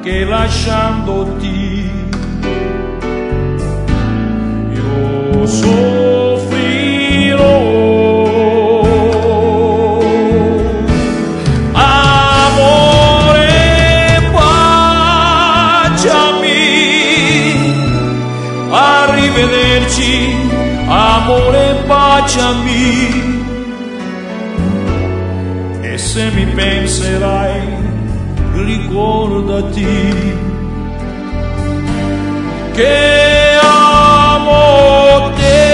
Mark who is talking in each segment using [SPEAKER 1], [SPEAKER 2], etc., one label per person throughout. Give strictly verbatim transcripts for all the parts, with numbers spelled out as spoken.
[SPEAKER 1] che lasciandoti io soffrirò. Amore, baciami, arrivederci. Amore, baciami, e se mi penserai ricordati che amo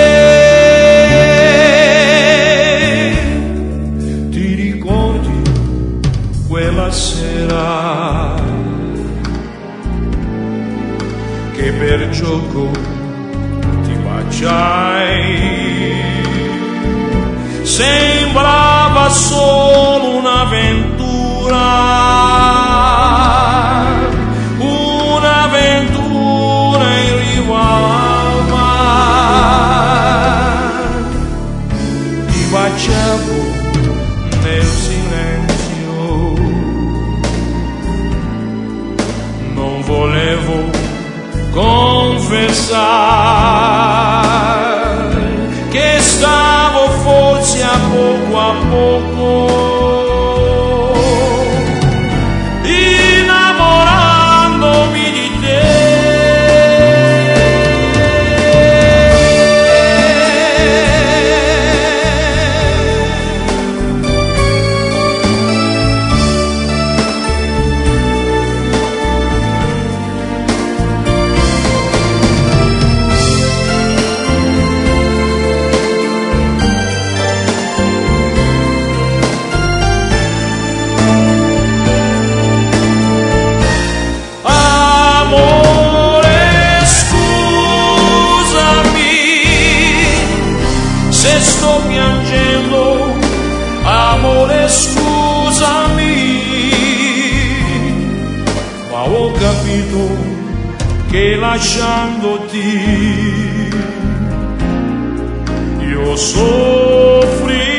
[SPEAKER 1] te. Ti ricordi quella sera che per gioco ti baciai? Sembrava solo un'avventura, un'avventura in riva al mare. Ti baciavo nel silenzio, non volevo confessare che stavo forse a poco a poco innamorandomi di te. Se sto piangendo, amore, scusami, ma ho capito che lasciandoti io soffrirò.